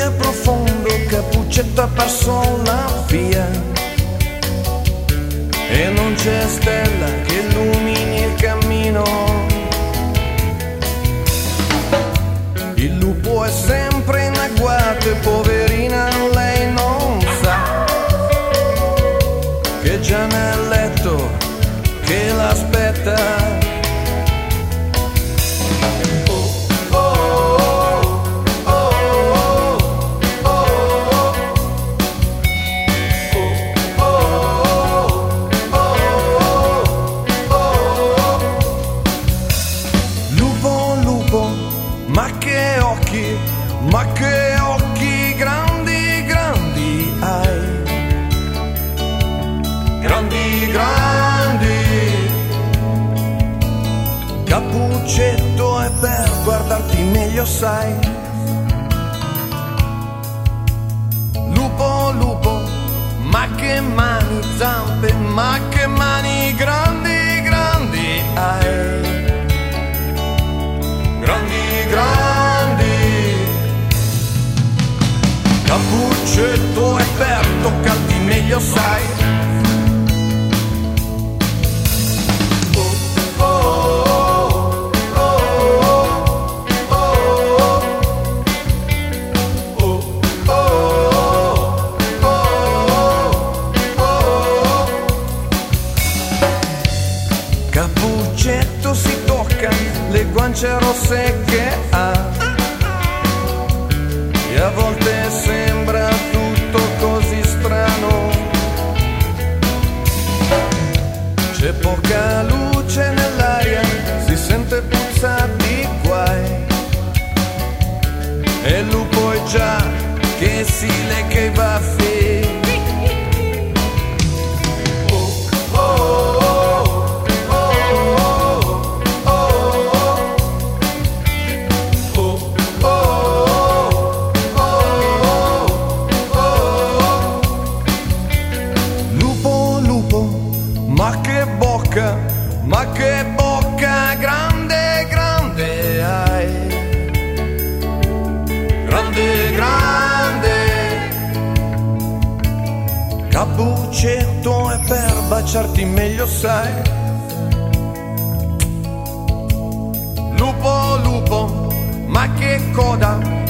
nel profondo Cappuccetto ha perso la via e non c'è stella che illumini il cammino. Il lupo è sempre in agguato e poverina lei non sa che già nel letto che l'aspetta. Ma che occhi grandi, grandi hai, grandi, grandi. Cappuccetto è per guardarti meglio sai. Lupo, lupo, ma che mani, zampe, ma che mani grandi, grandi hai, grandi, grandi. Cappuccetto è per toccarti meglio sai. Oh, oh, oh, oh, oh. Cappuccetto si tocca le guance rosse che ha e a volte sembra tutto così strano. C'è poca luce nell'aria, si sente puzza di guai e il lupo è già che si lecca i baffi. Ma che bocca grande, grande hai, grande, grande. Cappuccetto è per baciarti meglio sai. Lupo, lupo, ma che coda